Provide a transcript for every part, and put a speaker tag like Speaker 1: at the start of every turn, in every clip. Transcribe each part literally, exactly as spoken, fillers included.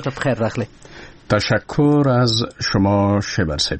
Speaker 1: وقت بخیر رخلی.
Speaker 2: تشکر از شما شبرسب.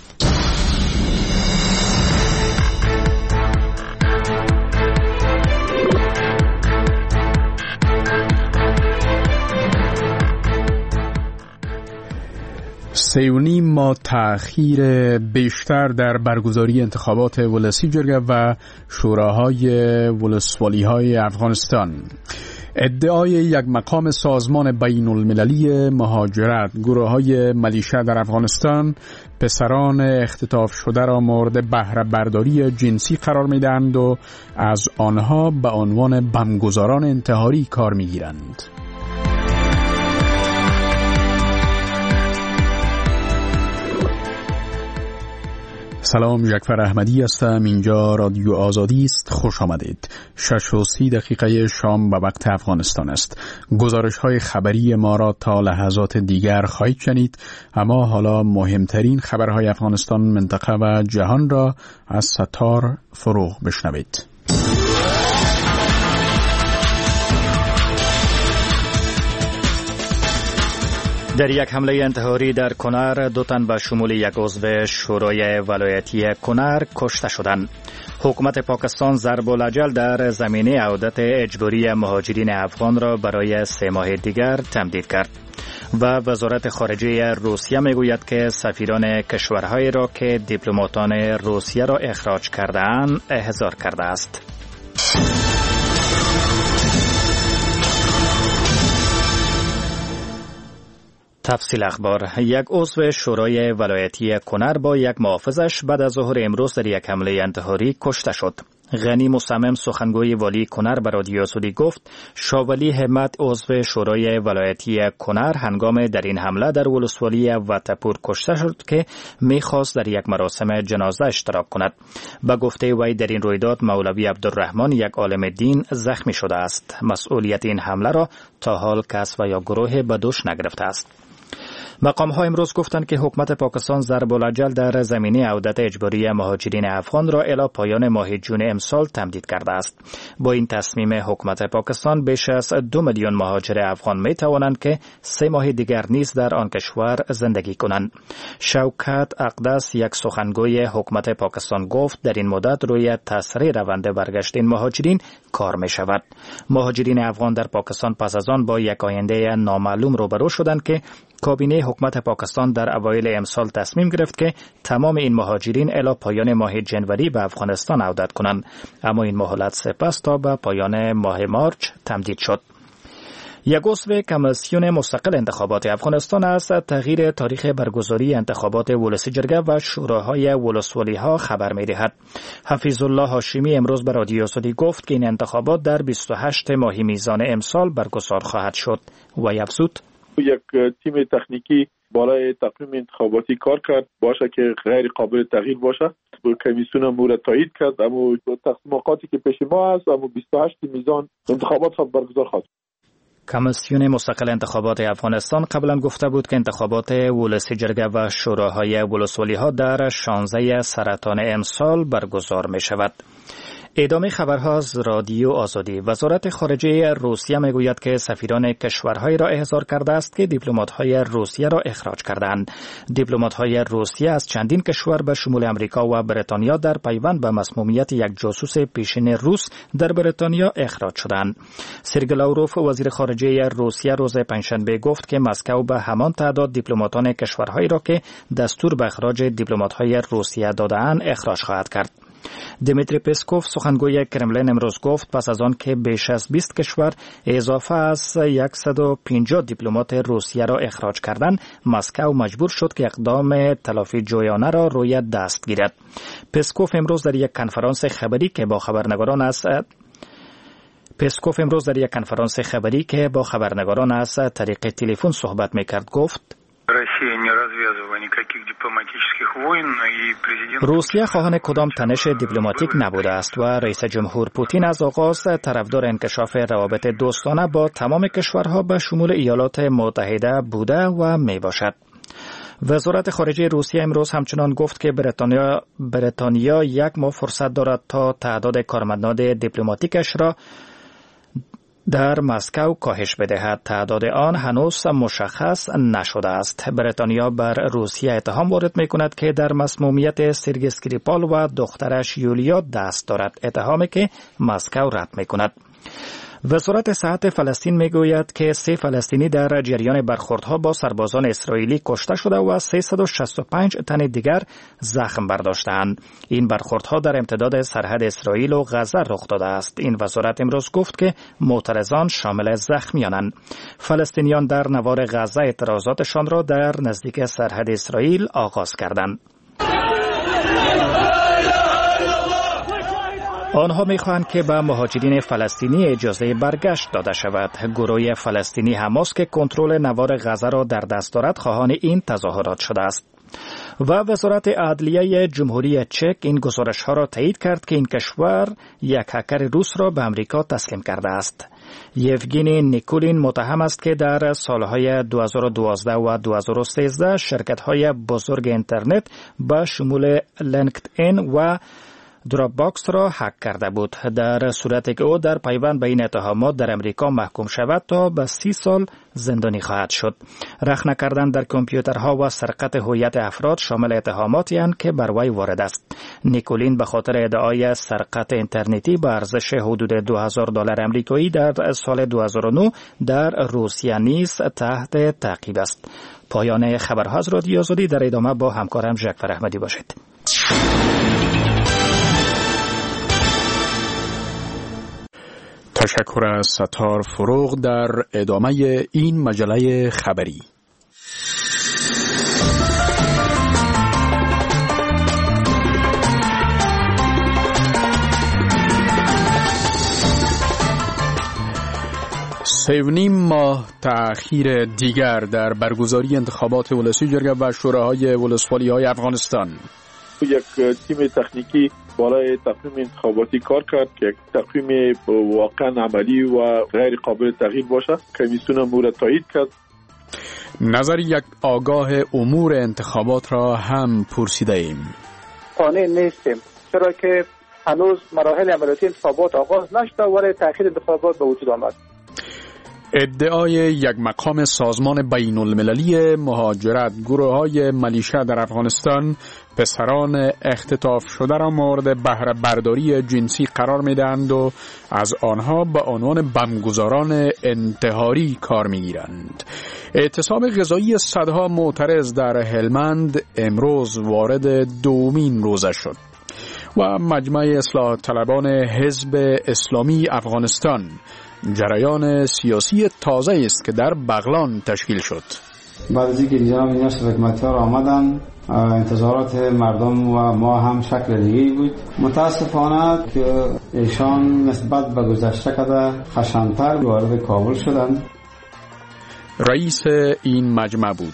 Speaker 2: سه و نیم ماه تأخیر بیشتر در برگزاری انتخابات ولسی جرگه و شوراهای ولسوالی‌های افغانستان. ادعای یک مقام سازمان بین المللی مهاجرت گروه‌های ملیشه در افغانستان پسران اختطاف شده را مورد بهره برداری جنسی قرار می‌دهند و از آنها به عنوان بمبگذاران انتحاری کار می‌گیرند. سلام، جعفر احمدی هستم. اینجا رادیو آزادی است. خوش آمدید. شش و سی دقیقه شام به وقت افغانستان است. گزارش های خبری ما را تا لحظات دیگر خواهید شنید، اما حالا مهمترین خبرهای افغانستان، منطقه و جهان را از ستار فروغ بشنوید.
Speaker 3: در یک حمله انتحاری در کنر دو تن به شمول یک عضو شورای ولایتی کنر کشته شدند. حکومت پاکستان ضرب الاجل در زمینه عودت اجباری مهاجرین افغان را برای سه ماه دیگر تمدید کرد و وزارت خارجه روسیه میگوید که سفیران کشورهایی را که دیپلماتان روسیه را اخراج کرده‌اند احضار کرده است. تفصیل اخبار. یک عضو شورای ولایتی کنر با یک محافظش بعد از ظهر امروز در یک حمله انتحاری کشته شد. غنی مصمم سخنگوی والی کنر به رادیو آزادی گفت شاولی همت عضو شورای ولایتی کنر هنگام در این حمله در ولسوالی وطپور کشته شد که میخواست در یک مراسم جنازه اشتراک کند. به گفته وی در این رویداد مولوی عبدالرحمن یک عالم دین زخمی شده است. مسئولیت این حمله را تا حال کس و یا گروه به دوش نگرفته است. مقام ها امروز گفتند که حکومت پاکستان ضرب الاجل در زمینه عودت اجباری مهاجرین افغان را الی پایان ماه جون امسال تمدید کرده است. با این تصمیم حکومت پاکستان بیش از دو میلیون مهاجر افغان می توانند که سه ماه دیگر نیز در آن کشور زندگی کنند. شوکت اقدس یک سخنگوی حکومت پاکستان گفت در این مدت روی تسریع روند برگشت این مهاجرین کار می شود. مهاجرین افغان در پاکستان پس از آن با یک آینده نامعلوم روبرو شدند که کابینه حکومت پاکستان در اوایل امسال تصمیم گرفت که تمام این مهاجرین الی پایان ماه جنوری به افغانستان عودت کنند، اما این مهلت سپس تا به پایان ماه مارچ تمدید شد. یک عضو کمیسیون مستقل انتخابات افغانستان از تغییر تاریخ برگزاری انتخابات ولسی جرگه و شوراهای ولسوالی ها خبر می دهد. حفیظ الله هاشمی امروز به رادیو آزادی گفت که این انتخابات در بیست و هشت ماه میزان امسال برگزار خواهد شد و افزود
Speaker 4: یک تیم تکنیکی برای تقویم انتخاباتی کار کرد باشه که غیر قابل تغییر باشه. کمیسیون امور تایید کرد، اما تقسیماتی که پیش ما هست اما بیست و هشت میزان انتخابات خواهد برگزار خواهد.
Speaker 3: کمیسیون مستقل انتخابات افغانستان قبلا گفته بود که انتخابات ولسی جرگه و شوراهای ولسوالی ها در شانزده سرطان امسال برگزار می شود. ادامه خبرها از رادیو آزادی. وزارت خارجه روسیه میگوید که سفیران کشورهایی را احضار کرده است که دیپلمات‌های روسیه را اخراج کردند. دیپلمات‌های روسیه از چندین کشور به شمول امریکا و بریتانیا در پیوند به مسمومیت یک جاسوس پیشین روس در بریتانیا اخراج شدند. سرگئی لاوروف وزیر خارجه روسیه روز پنجشنبه گفت که مسکو به همان تعداد دیپلماتان کشورهایی را که دستور به اخراج دیپلمات‌های روسیه داده‌اند اخراج خواهد کرد. دمیتری پسکوف سخنگوی کرملین امروز گفت پس از آن که بیش از بیست کشور اضافه از صد و پنجاه دیپلمات روسیه را اخراج کردند، مسکو مجبور شد که اقدام تلافی جویانه را روی دست گیرد. پسکوف امروز در یک کنفرانس خبری که با خبرنگاران است پسکوف امروز در یک کنفرانس خبری که با خبرنگاران از طریق تلفن صحبت می‌کرد گفت روسیه خواهان کدام تنش دیپلماتیک نبوده است و رئیس جمهور پوتین از آغاز طرفدار انکشاف روابط دوستانه با تمام کشورها به شمول ایالات متحده بوده و می باشد. وزارت خارجه روسیه امروز همچنان گفت که بریتانیا بریتانیا یک ماه فرصت دارد تا تعداد کارمندان دیپلماتیکش را در مسکو کاهش بدهد. تعداد آن هنوز مشخص نشده است. بریتانیا بر روسیه اتهام وارد می کند که در مسمومیت سرگئی اسکریپال و دخترش یولیا دست دارد، اتهامی که مسکو رد می کند. وزارت صحت فلسطین میگوید که سه فلسطینی در جریان برخوردها با سربازان اسرائیلی کشته شده و سیصد و شصت و پنج تن دیگر زخم برداشتند. این برخوردها در امتداد سرحد اسرائیل و غزه رخ داده است. این وزارت امروز گفت که معترضان شامل زخمیانند. فلسطینیان در نوار غزه اعتراضاتشان را در نزدیک سرحد اسرائیل آغاز کردند. آنها می‌خواهند که به مهاجرین فلسطینی اجازه برگشت داده شود. گروه فلسطینی حماس که کنترل نوار غزه را در دست دارد خواهان این تظاهرات شده است. و وزارت عدلیه جمهوری چک این گزارش‌ها را تایید کرد که این کشور یک هکر روس را به آمریکا تسلیم کرده است. یوگینی نیکولین متهم است که در سالهای دو هزار و دوازده و دو هزار و سیزده شرکت‌های بزرگ اینترنت به شمول لینکدین و دراپ باکس را هک کرده بود. در صورتی که او در پیوند به این اتهامات در امریکا محکوم شود تا به سی سال زندانی خواهد شد. رخنه کردن در کامپیوترها و سرقت هویت افراد شامل اتهاماتی اند که بر وی وارد است. نیکولین به خاطر ادعای سرقت اینترنتی به ارزش حدود دو هزار دلار آمریکایی در سال دو هزار و نه در روسیه نیز تحت تعقیب است. پایان خبرها از رادیو آزادی. در ادامه با همکارم جعفر احمدی باشید.
Speaker 2: تشکر از ستار فروغ. در ادامه این مجله خبری سه و نیم ماه تأخیر دیگر در برگزاری انتخابات ولسی جرگه و شوراهای ولسوالی‌های افغانستان.
Speaker 4: یک تیم تکنیکی بالای تقویم انتخاباتی کار کرد که یک تقویم واقعا عملی و غیر قابل تغییر باشه. کمیسیون امور تایید کرد.
Speaker 2: نظر یک آگاه امور انتخابات را هم پرسیده ایم.
Speaker 1: قانع نیستیم، چرا که هنوز مراحل عملیاتی انتخابات آغاز نشده ولی تأخیر انتخابات به وجود آمد.
Speaker 2: ادعای یک مقام سازمان بین المللی مهاجرت، گروه‌های ملیشه در افغانستان پسران اختطاف شده را مورد بهره برداری جنسی قرار می‌دهند و از آنها به عنوان بمبگذاران انتحاری کار می‌گیرند. اعتصاب غذایی صدها معترض در هلمند امروز وارد دومین روزه شد و مجمع اصلاح طلبان حزب اسلامی افغانستان جریان سیاسی تازه است که در بغلان تشکیل شد.
Speaker 5: بعد از اینکه جناب نیاز حکمتیار آمدن، انتظارات مردم و ما هم شکل دیگری بود. متاسفانه که ایشان نسبت به گذشته کده خشن‌تر وارد کابل شدند.
Speaker 2: رئیس این مجمع بود.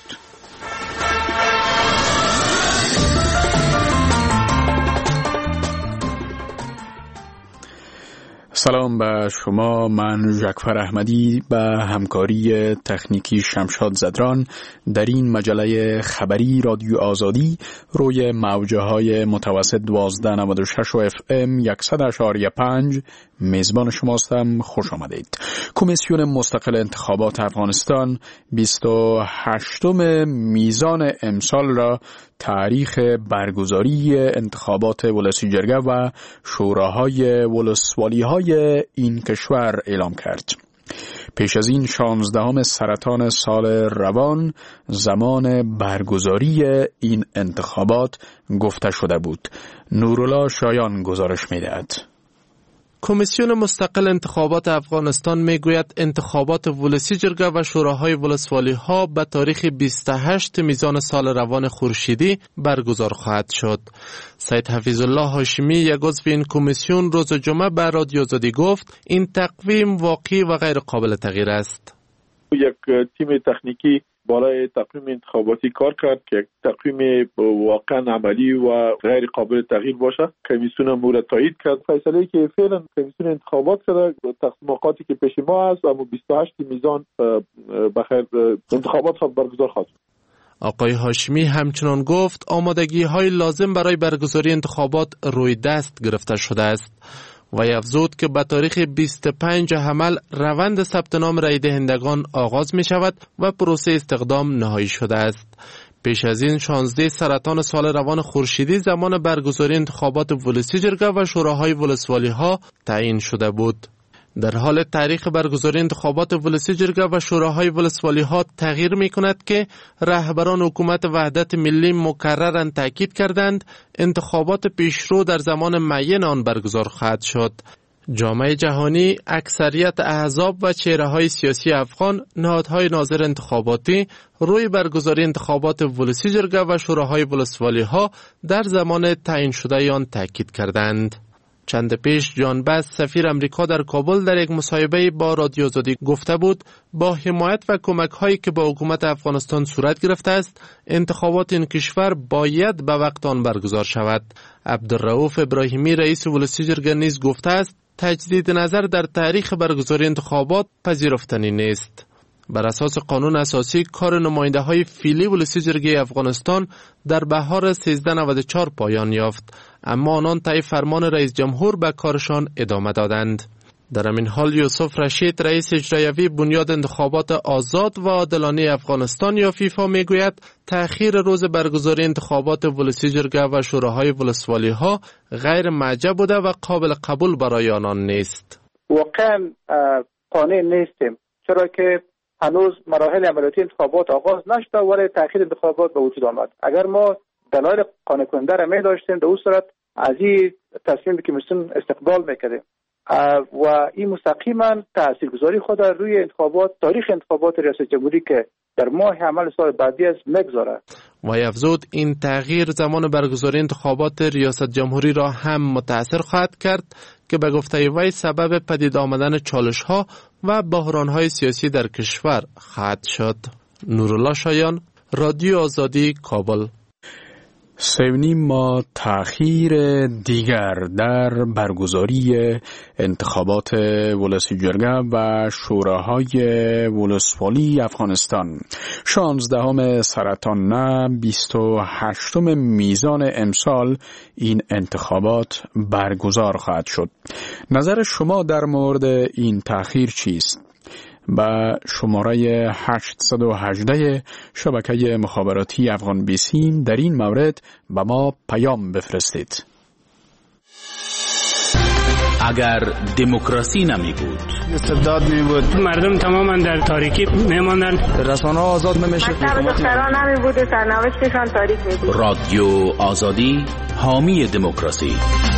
Speaker 2: سلام به شما، من جعفر احمدی به همکاری تکنیکی شمشاد زدران در این مجله خبری رادیو آزادی روی موجه های متوسط دوازده نود و شش و اف ام صد و اشاری پنج میزبان شماستم. خوش آمدید. کمیسیون مستقل انتخابات افغانستان بیست و هشتم میزان امسال را تاریخ برگزاری انتخابات ولسی جرگه و شوراهای ولسوالی‌های این کشور اعلام کرد. پیش از این شانزدهم سرطان سال روان زمان برگزاری این انتخابات گفته شده بود. نورالله شایان گزارش می‌دهد.
Speaker 6: کمیسیون مستقل انتخابات افغانستان میگوید انتخابات ولسی جرگه و شوراهای ولسوالی ها به تاریخ بیست و هشتم میزان سال روان خورشیدی برگزار خواهد شد. سید حفیظ الله هاشمی، یک عضو این کمیسیون، روز جمعه به رادیو آزادی گفت این تقویم واقعی و غیر قابل تغییر است.
Speaker 4: یک تیم تکنیکی بالای تقویم انتخاباتی کار کرد که یک تقویم واقعا عملی و غیر قابل تغییر باشه. کمیسیون امور تایید کرد. فیصله که فعلا کمیسیون انتخابات کرده، تقسیماتی که پیش ما است، اما بیست و هشت میزان بخیر انتخابات برگزار خواهد شد.
Speaker 6: آقای هاشمی همچنان گفت آمادگی های لازم برای برگزاری انتخابات روی دست گرفته شده است. و افزود که به تاریخ بیست و پنج حمل روند ثبت نام رای دهندگان آغاز می شود و پروسه استخدام نهایی شده است. پیش از این شانزده سرطان سال روان خورشیدی زمان برگزاری انتخابات ولسی جرگه و شوراهای ولسوالی ها تعیین شده بود. در حال تاریخ برگزاری انتخابات ولسی جرگه و شوراهای ولسوالی ها تغییر می کند که رهبران حکومت وحدت ملی مکرراً تاکید کردند انتخابات پیشرو در زمان معین آن برگزار خواهد شد. جامعه جهانی، اکثریت احزاب و چهره‌های سیاسی افغان نهادهای ناظر انتخاباتی روی برگزاری انتخابات ولسی جرگه و شوراهای ولسوالی ها در زمان تعیین شده آن تاکید کردند. چند پیش جان بس سفیر امریکا در کابل در یک مصاحبه با رادیو آزادی گفته بود با حمایت و کمک هایی که با حکومت افغانستان صورت گرفته است انتخابات این کشور باید به وقت آن برگزار شود. عبدالرؤوف ابراهیمی رئیس ولسی جرگه نیز گفته است تجدید نظر در تاریخ برگزاری انتخابات پذیرفتنی نیست. بر اساس قانون اساسی کار نماینده های فیلی ولسی جرگه افغانستان در بهار سیزده نود و چهار پایان یافت، اما آنان طی فرمان رئیس جمهور به کارشان ادامه دادند. در همین حال یوسف رشید رئیس اجرایی بنیاد انتخابات آزاد و عادلانه افغانستان یا فیفا میگوید تأخیر روز برگزاری انتخابات ولسی جرگه و شوراهای ولسوالی ها غیر معجب بوده و قابل قبول برای آنان نیست.
Speaker 1: واقعا قانع نیستیم، چرا که هنوز مراحل عملیاتی انتخابات آغاز نشده ولی تأخیر انتخابات به وجود آمد. اگر ما دلایل قانع کننده را می داشتیم در اون صورت از این تصمیمی که مسلم استقبال میکردیم و این مستقیما تاثیرگذاری خود روی انتخابات تاریخ انتخابات ریاست جمهوری که در ماه عمل سال بعدی از مگذاره.
Speaker 6: و افزود این تغییر زمان برگزاری انتخابات ریاست جمهوری را هم متاثر خواهد کرد که به گفته وی سبب پدید آمدن چالش ها و بحران های سیاسی در کشور خواهد شد. نورالله شایان، رادیو آزادی، کابل.
Speaker 2: سه و نیم ماه تأخیر دیگر در برگزاری انتخابات ولسی جرگه و شوراهای ولسوالی افغانستان. شانزدهم سرطان نه بیست و هشتم میزان امسال این انتخابات برگزار خواهد شد. نظر شما در مورد این تأخیر چیست؟ با شماره هشتصد و هجده شبکه مخابراتی افغان بیسیم در این مورد به ما پیام بفرستید.
Speaker 7: اگر دموکراسی نمی بود،
Speaker 8: استبداد می بود، مردم تماما در تاریکی می ماندند،
Speaker 9: رسانه ها آزاد نمی شد،
Speaker 10: دختران نمی بود، سرنوشتشان تاریک می بود.
Speaker 7: رادیو آزادی حامی دموکراسی.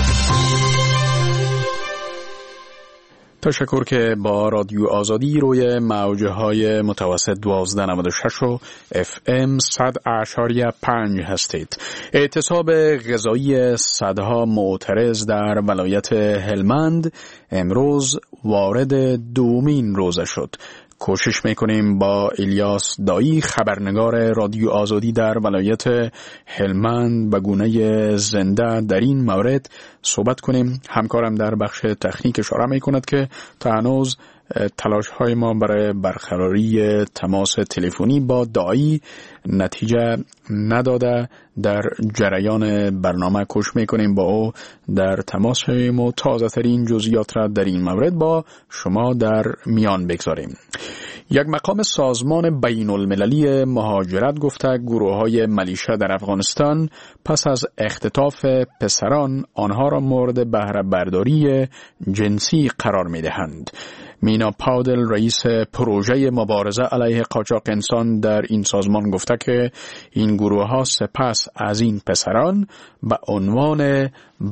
Speaker 2: تشکر که با رادیو آزادی روی موجه های متوسط دوازده نود و شش و اف ام صد اعشاریه پنج هستید. اعتصاب غذایی صدها معترض در ولایت هلمند امروز وارد دومین روزه شد. کوشش میکنیم با الیاس دایی خبرنگار رادیو آزادی در ولایت هلمند به گونه زنده در این مورد صحبت کنیم. همکارم در بخش تکنیک اشاره میکند که تا هنوز تلاش های ما برای برقراری تماس تلفنی با دایی نتیجه نداده. در جریان برنامه کوشش میکنیم با او در تماس شویم و تازه ترین جزئیات را در این مورد با شما در میان بگذاریم. یک مقام سازمان بین المللی مهاجرت گفته گروه های ملیشه در افغانستان پس از اختطاف پسران آنها را مورد بهره برداری جنسی قرار می دهند. مینا پاودل رئیس پروژه مبارزه علیه قاچاق انسان در این سازمان گفته که این گروه ها سپس از این پسران به عنوان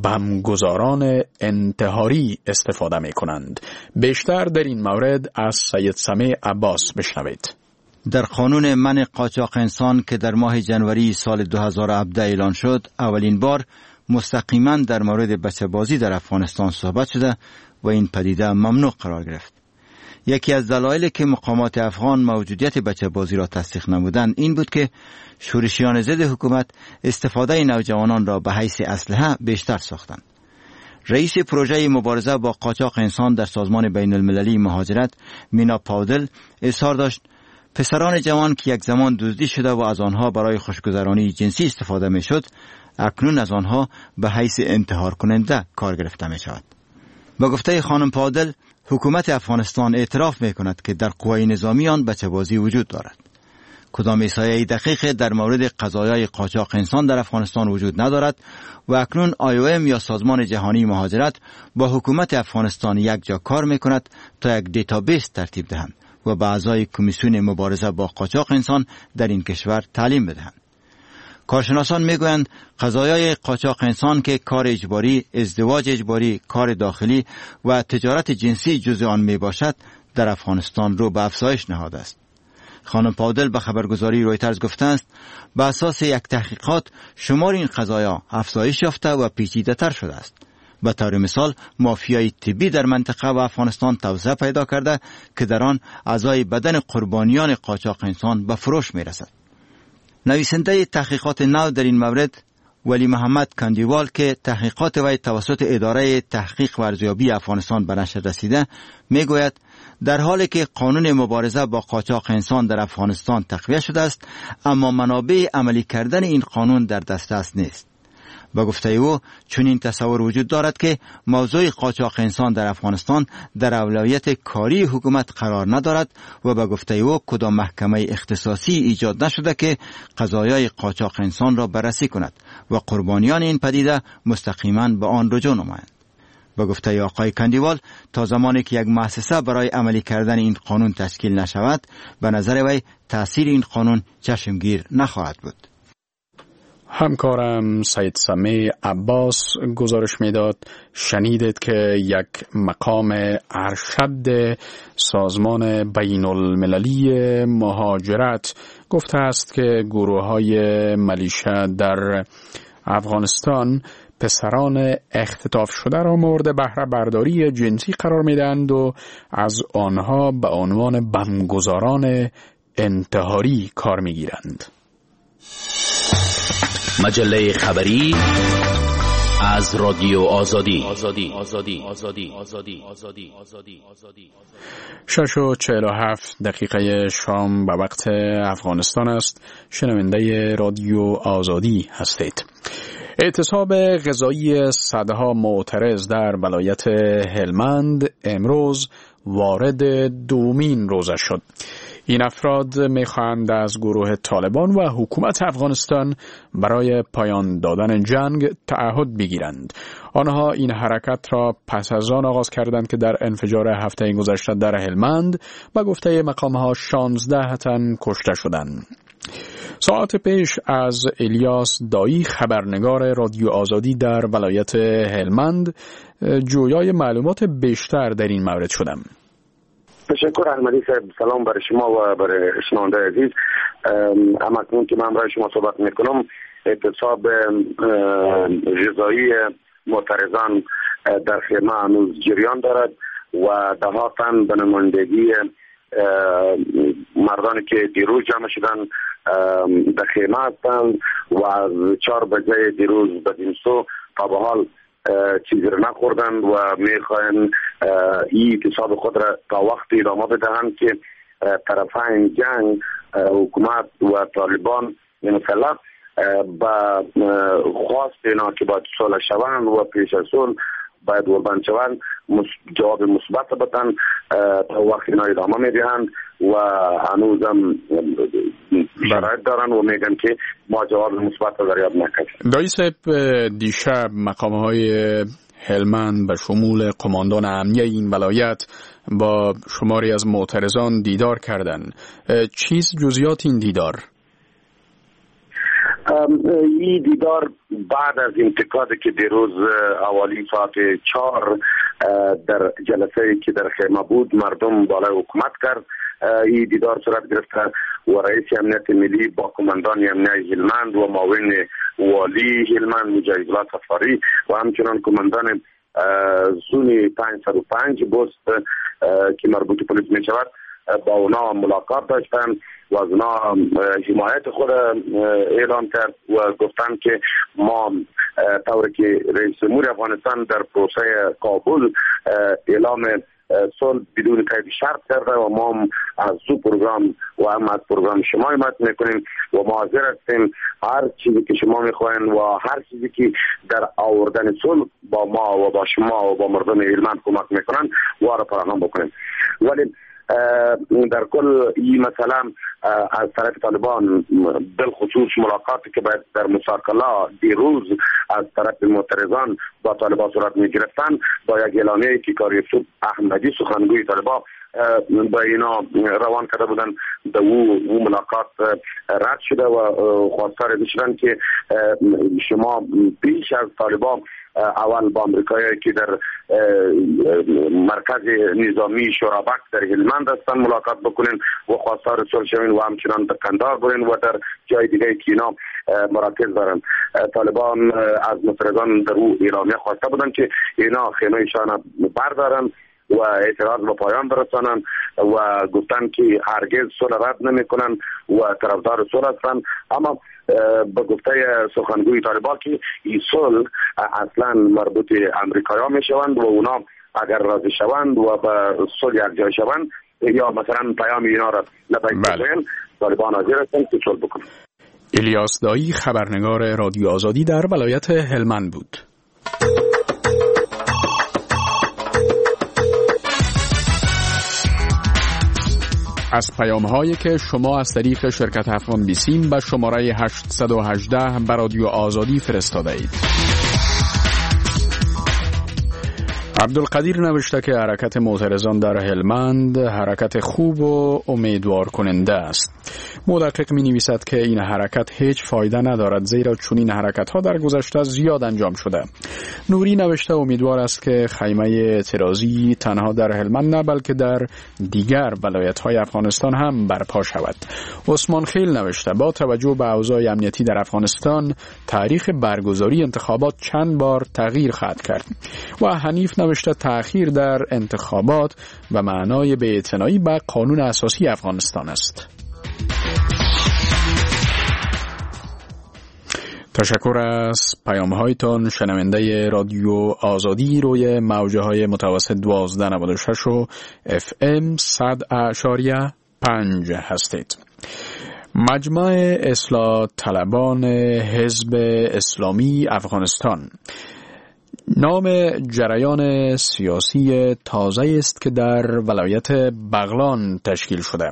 Speaker 2: بمگذاران انتحاری استفاده می کنند. بیشتر در این مورد از سید سمیع عباس بشنوید.
Speaker 11: در قانون منع قاچاق انسان که در ماه جنوری سال دو هزار و هفده اعلان شد، اولین بار مستقیما در مورد بچه بازی در افغانستان صحبت شده و این پدیده ممنوع قرار گرفت. یکی از دلایلی که مقامات افغان موجودیت بچه بازی را تصدیق نمودند این بود که شورشیان ضد حکومت استفاده نوجوانان را به حیث اسلحه بیشتر ساختند. رئیس پروژه مبارزه با قاچاق انسان در سازمان بین المللی مهاجرت مینا پاودل اظهار داشت پسران جوان که یک زمان دزدی شده و از آنها برای خوشگذرانی جنسی استفاده می شد، اکنون از آنها به حیث انتحار کننده کار گرفته می شود. با گفته خانم پادل، حکومت افغانستان اعتراف می کند که در قوای نظامی آن بچه‌بازی وجود دارد. کدام احصایه دقیق در مورد قضایای قاچاق انسان در افغانستان وجود ندارد و اکنون آی او ام یا سازمان جهانی مهاجرت با حکومت افغانستان یک جا کار می کند تا یک دیتابیس ترتیب دهند و به اعضای کمیسیون مبارزه با قاچاق انسان در این کشور تعلیم بدهند. کارشناسان میگویند قضایای قاچاق انسان که کار اجباری، ازدواج اجباری، کار داخلی و تجارت جنسی جزء آن می باشد در افغانستان رو به افزایش نهاده است. خانم پادل به خبرگزاری رویترز گفته است به اساس یک تحقیقات شمار این قضایا افزایش یافته و پیچیده تر شده است. به طور مثال مافیای طبی در منطقه و افغانستان توسعه پیدا کرده که در آن اعضای بدن قربانیان قاچاق انسان به فروش می رسد. نویسنده تحقیقات نو در این مورد ولی محمد کندیوال که تحقیقات وی توسط اداره تحقیق و ارزیابی افغانستان به نشر رسیده میگوید در حالی که قانون مبارزه با قاچاق انسان در افغانستان تقویه شده است اما منابع عملی کردن این قانون در دسترس نیست. با گفته او چنین تصور وجود دارد که موضوع قاچاق انسان در افغانستان در اولویت کاری حکومت قرار ندارد و با گفته او کدام محکمه اختصاصی ایجاد نشده که قضایای قاچاق انسان را بررسی کند و قربانیان این پدیده مستقیما به آن رجوع نمایند. با گفته آقای کندیوال تا زمانی که یک مؤسسه برای عملی کردن این قانون تشکیل نشود به نظر وی تأثیر این قانون چشمگیر نخواهد بود.
Speaker 2: همکارم سید سمی عباس گزارش میداد شنیدید که یک مقام ارشد سازمان بین المللی مهاجرت گفته است که گروه های ملیشه در افغانستان پسران اختطاف شده را مورد بهره برداری جنسی قرار میدهند و از آنها به عنوان بمبگذاران انتحاری کار میگیرند.
Speaker 7: مجله خبری از رادیو آزادی. آزادی آزادی آزادی آزادی آزادی آزادی آزادی
Speaker 2: شش و چهل و هفت دقیقه شام به وقت افغانستان است. شنونده رادیو آزادی هستید. اعتصاب غذایی صدها معترض در ولایت هلمند امروز وارد دومین روزه شد. این افراد می‌خواهند از گروه طالبان و حکومت افغانستان برای پایان دادن جنگ تعهد بگیرند. آنها این حرکت را پس از آن آغاز کردند که در انفجار هفته گذشته در هلمند و گفته مقام‌ها شانزده تن کشته شدند. ساعت پیش از الیاس دایی خبرنگار رادیو آزادی در ولایت هلمند جویای معلومات بیشتر در این مورد شدم.
Speaker 9: تشکر احمدی صاحب. سلام برای شما و برای شنونده عزیز. همکنون که من برای شما صحبت میکنم اعتصاب غذایی معترضان در خیمه هنوز جریان دارد و ده ها تن به نمایندگی مردانی که دیروز جمع شدن در خیمه هستند و از چهار بجه دیروز به این سو تا به حال چیزی را نخوردند و میخواهند این اعتصاب خود را تا وقتی ادامه بدهند که طرفین جنگ حکومت و طالبان مسلح با خواست اینا که باید صلح شوند و پیش از صلح باید قربان شوند جواب مثبت بدن تا وقتی اینا ادامه میدهند و هنوزم شرایط دارن و میگن که ما جواب مثبت را دریافت نکردیم.
Speaker 2: دایی صاحب دیشب مقام‌های هلمند به شمول قماندان امنیه این ولایت با شماری از معترضان دیدار کردند. چیز جزئیات این دیدار؟
Speaker 9: این دیدار بعد از انتقادی که دیروز حوالی ساعت چهار در جلسه که در خیمه بود مردم بالای حکومت کرد، این دیدار صورت گرفته و رئیس امنیت ملی با کماندان امنیه هلمند و معاون والی هلمند مجاهد الله صفاری و همچنان کماندان زون پانصد و پنج بست که مربوط پلیس می شود با اونا ملاقات داشتن و از اونا حمایت خود اعلام کرد و گفتن که ما طوری که رئیس جمهور افغانستان در پروسه کابل اعلام صلح بدون قید شرط کرده و ما هم از سو پروگرام و هم از پروگرام شما حمایت میکنیم و ما حاضر هستیم هر چیزی که شما میخواین و هر چیزی که در آوردن صلح با ما و با شما و با مردم هلمند کمک میکنن و را فراهم بکنیم. ولی در کل این مثلا از طرف طالبان بالخصوص ملاقاتی که باید در مساکلا دیروز از طرف معترضان با طالبان صورت می گرفتن با یک اعلامیه‌ای که کاری صبح احمدی سخنگوی طالبان با اینا روان کرده بودن در او, او ملاقات رد شده و خواستار شدن که شما پیش از طالبان اول با امریکایی که در مرکز نظامی شورابک در هلمند هستن ملاقات بکنین و خواستار صلح شوین و همچنان در قندهار برین و در جای دیگه که اینا مراکز دارن. طالبان از معترضان در او اعلامیه خواسته بودن که اینا خیمه‌شان بردارن و اعتراض به پایان برسانن و گفتن که هرگز صلح رد نمیکنن و طرفدار صلح هستن. اما به گفته سخنگوی طالبان که این صلح اصلا مربوط امریکایی‌ها میشوند و اونا اگر راضی شوند و به صلح یک جای شوند یا مثلا پیام اینا را لبیک بگوین طالبان حاضر هستند که صلح بکنند.
Speaker 2: الیاس دایی خبرنگار رادیو آزادی در ولایت هلمند بود. از پیام‌هایی که شما از طریق شرکت افغان بیسیم به شماره هشت یک هشت به رادیو آزادی فرستاده اید. عبدالقدیر نوشته که حرکت معترضان در هلمند حرکت خوب و امیدوار کننده است. محقق می نویسد که این حرکت هیچ فایده ندارد زیرا چون این حرکت ها در گذشته زیاد انجام شده. نوری نوشته امیدوار است که خیمه اعتراضی تنها در هلمند نه بلکه در دیگر ولایت های افغانستان هم برپا شود. عثمان خیل نوشته با توجه به اوضاع امنیتی در افغانستان تاریخ برگزاری انتخابات چند بار تغییر خواهد کرد. و حنیف نوشته تأخیر در انتخابات و معنای بی‌اعتنایی به قانون اساسی افغانستان است. تشکر از پیام هایتان. شنونده رادیو آزادی روی موجه های متوسط دوازده نود و شش و اف ام صد اعشاریه پنج هستید. مجمع اصلاح طلبان حزب اسلامی افغانستان نام جریان سیاسی تازه است که در ولایت بغلان تشکیل شده.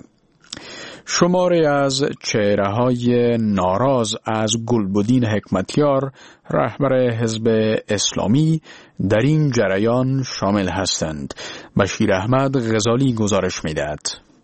Speaker 2: شماری از چهره‌های ناراض از گلبدین حکمتیار رهبر حزب اسلامی در این جریان شامل هستند. بشیر احمد غزالی گزارش می‌دهد.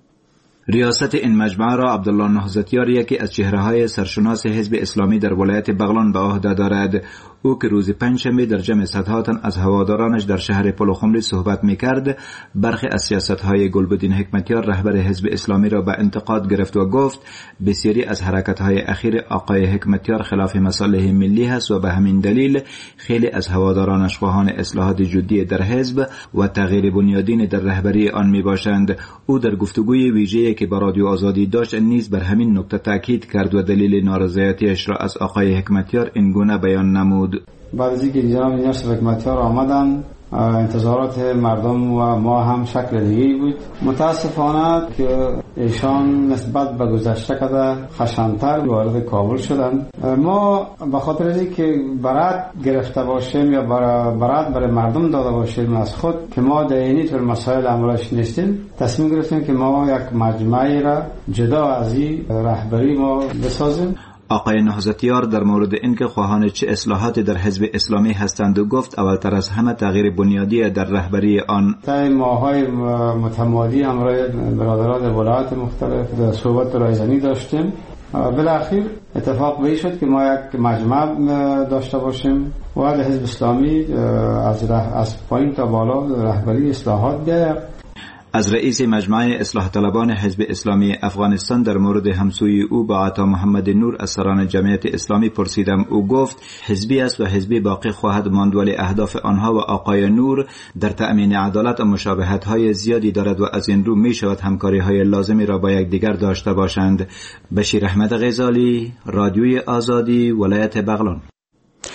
Speaker 12: ریاست این مجمع را عبدالله نهضتیار یکی از چهره‌های سرشناس حزب اسلامی در ولایت بغلان به عهده دارد. او که روز پنجشنبه در جمع صدها تن از هوادارانش در شهر پلوخمری صحبت می‌کرد، برخی از سیاست‌های گلبدین حکمتیار رهبر حزب اسلامی را به انتقاد گرفت و گفت بسیاری از حرکت‌های اخیر آقای حکمتیار خلاف مصالح ملی است و به همین دلیل خیلی از هوادارانش خواهان اصلاحات جدی در حزب و تغییر بنیادین در رهبری آن میباشند. او در گفتگوی ویژه‌ای که با رادیو آزادی داشت نیز بر همین نکته تاکید کرد و دلیل نارضایتیش را از آقای حکمتیار این گونه بیان نمود.
Speaker 5: بعد از اینکه جناب نیاز حکمتیار آمدن انتظارات مردم و ما هم شکل دیگه بود. متاسفانه که ایشان نسبت به گذشته کده خشن‌تر وارد کابل شدن. ما به خاطر اینکه برات گرفته باشیم یا برات برای مردم داده باشیم از خود که ما دینی طور مسائل عملش نیستیم، تصمیم گرفتیم که ما یک مجمعی را جدا از این رهبری ما بسازیم.
Speaker 12: آقای نهضتیار در مورد اینکه خواهان چه اصلاحاتی در حزب اسلامی هستند و گفت اولتر از همه تغییر بنیادی در رهبری آن.
Speaker 5: طی ماهای متمادی همراه برادران ولایات مختلف صحبت رایزنی داشتیم. بالاخره اتفاق به این شد که ما یک مجمع داشته باشیم و در حزب اسلامی از از پایین تا بالا رهبری اصلاحات بیاید.
Speaker 12: از رئیس مجمع اصلاح طلبان حزب اسلامی افغانستان در مورد همسوی او با عطا محمد نور از سران جمعیت اسلامی پرسیدم. او گفت حزبی است و حزبی باقی خواهد ماند، ولی اهداف آنها و آقای نور در تأمین عدالت و مشابهت‌های زیادی دارد و از این رو می شود همکاری‌های لازمی را با یکدیگر داشته باشند. بشیر احمد غزالی، رادیوی آزادی، ولایت بغلان.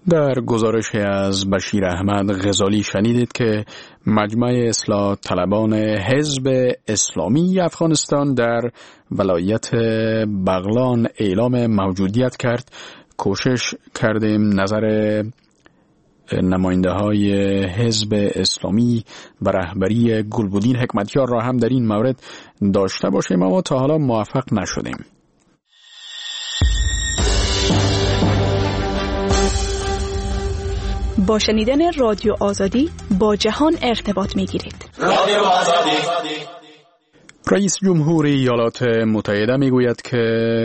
Speaker 2: در گزارش از بشیر احمد غزالی شنیدید که مجمع اصلاح طلبان حزب اسلامی افغانستان در ولایت بغلان اعلام موجودیت کرد. کوشش کردیم نظر نماینده های حزب اسلامی و رهبری گلبدین حکمتیار را هم در این مورد داشته باشیم، اما تا حالا موفق نشدیم.
Speaker 13: با شنیدن رادیو آزادی با جهان ارتباط می گیرید. رادیو آزادی.
Speaker 2: رئیس جمهور ایالات متحده می گوید که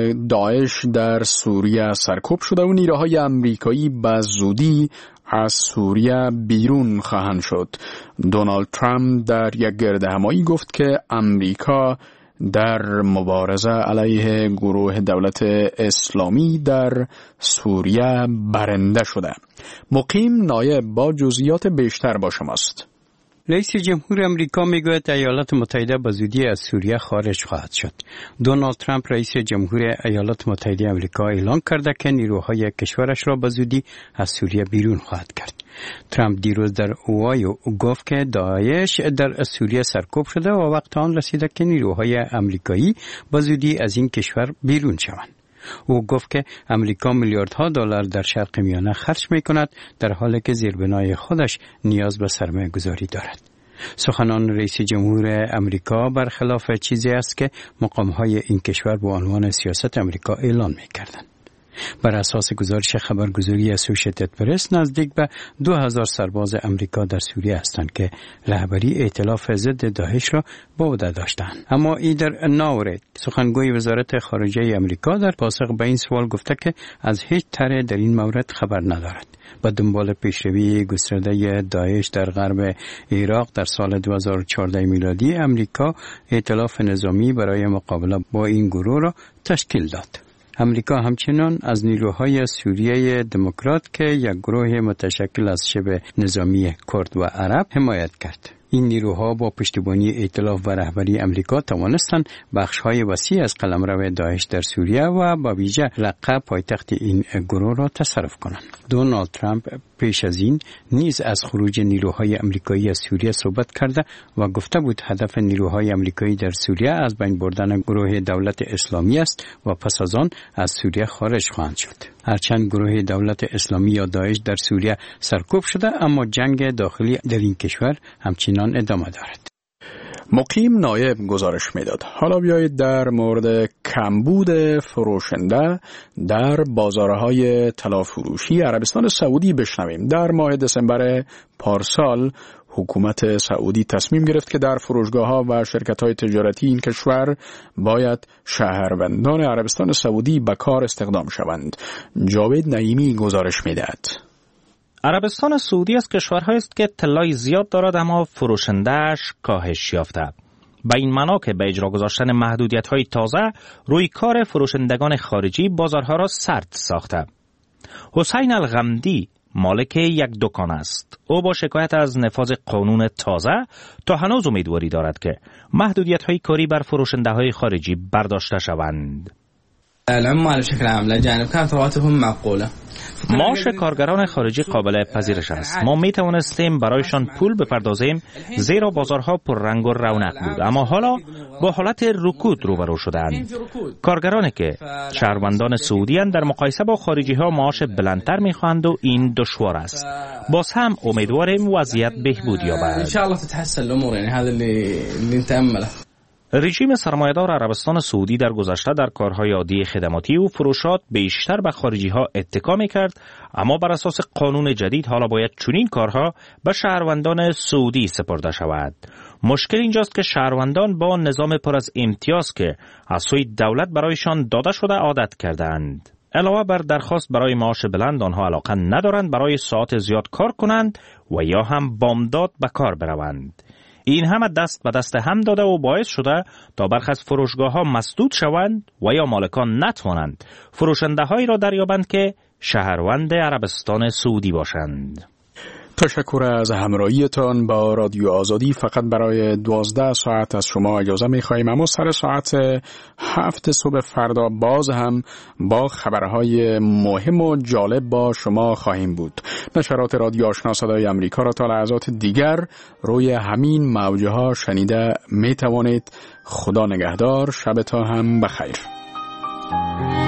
Speaker 2: داعش در سوریه سرکوب شده و نیروهای امریکایی به زودی از سوریه بیرون خواهند شد. دونالد ترامپ در یک گردهمایی گفت که امریکا در مبارزه علیه گروه دولت اسلامی در سوریه برنده شده. مقیم نایب با جزئیات بیشتر با شماست.
Speaker 14: رئیس جمهور امریکا میگوید ایالات متحده به زودی از سوریه خارج خواهد شد. دونالد ترامپ رئیس جمهور ایالات متحده امریکا اعلام کرده که نیروهای کشورش را به زودی از سوریه بیرون خواهد کرد. ترامپ دیروز در اوهایو گفت که داعش در سوریه سرکوب شده و وقت آن رسیده که نیروهای امریکایی به زودی از این کشور بیرون شوند. او گفت که امریکا میلیاردها دلار در شرق میانه خرج می کند در حالی که زیربنای خودش نیاز به سرمایه گذاری دارد. سخنان رئیس جمهور امریکا برخلاف چیزی است که مقامهای این کشور با عنوان سیاست امریکا اعلان می کردند. بر اساس گزارش خبرگزاری اسوسییتد پرس نزدیک به دو هزار سرباز امریکا در سوریه هستند که رهبری ائتلاف ضد داعش را به عهده داشتند. اما ایدر ناورید سخنگوی وزارت خارجه امریکا در پاسخ به این سوال گفته که از هیچ طرح در این مورد خبر ندارد. با دنبال پیشروی گسترده داعش در غرب عراق در سال دو هزار و چهارده میلادی امریکا ائتلاف نظامی برای مقابله با این گروه را تشکیل داد. امریکا همچنان از نیروهای سوریه دموکرات که یک گروه متشکل از شبه نظامی کرد و عرب حمایت کرد. این نیروها با پشتیبانی ائتلاف و رهبری امریکا توانستند بخش‌های وسیع از قلمرو داعش در سوریه و با ویژه رقه پایتخت این گروه را تصرف کنند. دونالد ترامپ پیش از این نیز از خروج نیروهای امریکایی از سوریه صحبت کرده و گفته بود هدف نیروهای امریکایی در سوریه از بین بردن گروه دولت اسلامی است و پس از آن از سوریه خارج خواهند شد. هرچند گروه دولت اسلامی یا داعش در سوریه سرکوب شده، اما جنگ داخلی در این کشور همچنان ادامه دارد.
Speaker 2: مقیم نایب گزارش میداد. حالا بیایید در مورد کمبود فروشنده در بازارهای طلافروشی عربستان سعودی بشنویم. در ماه دسامبر پارسال حکومت سعودی تصمیم گرفت که در فروشگاه‌ها و شرکت‌های تجارتی این کشور باید شهروندان عربستان سعودی به کار استخدام شوند. جاوید نعیمی گزارش میدهد.
Speaker 3: عربستان سعودی از کشورهایی است که طلای زیاد دارد اما فروشنده‌اش کاهش یافته. به این معنا که به اجرا گذاشتن محدودیت‌های تازه روی کار فروشندگان خارجی بازارها را سرد ساخته. حسین الغمدی مالک یک دکان است. او با شکایت از نفاذ قانون تازه تا هنوز امیدواری دارد که محدودیت‌های کاری بر فروشنده‌های خارجی برداشته شوند.
Speaker 15: العمال بشكل عام الأجانب كانت رواتبهم معقولة.
Speaker 3: معاش کارگران خارجی قابل پذیرش است. ما می توانستیم برایشان پول بپردازیم زیرا بازارها پر رنگ و رونق بود، اما حالا با حالت رکود روبرو شدند. کارگرانی که شهروندان سعودی اند در مقایسه با خارجی ها معاش بلندتر می خواهند و این دشوار است. باز هم امیدواریم وضعیت بهبود یابد.
Speaker 15: ان شاء الله تتحسن الامور، یعنی هذا اللي اللي نتامله.
Speaker 3: رژیم سرمایه‌دار عربستان سعودی در گذشته در کارهای عادی خدماتی و فروشات بیشتر به خارجی‌ها اتکا می‌کرد، اما بر اساس قانون جدید حالا باید چنین کارها به شهروندان سعودی سپرده شود. مشکل اینجاست که شهروندان با نظام پر از امتیاز که از سوی دولت برایشان داده شده عادت کردند. علاوه بر درخواست برای معاش بلند، آنها علاقه ندارند برای ساعت زیاد کار کنند و یا هم بامداد به کار بروند. این همه دست به دست هم داده و باعث شده تا برخی از فروشگاه‌ها مسدود شوند و یا مالکان نتوانند فروشنده‌هایی را دریابند که شهروند عربستان سعودی باشند.
Speaker 2: تشکر از همراهیتان با رادیو آزادی. فقط برای دوازده ساعت از شما اجازه می‌خوایم، اما سر ساعت هفت صبح فردا باز هم با خبرهای مهم و جالب با شما خواهیم بود. نشرات رادیو آشنا صدای امریکا را تا لحظات دیگر روی همین موجه ها شنیده می توانید. خدا نگهدار، شبتان هم بخیر.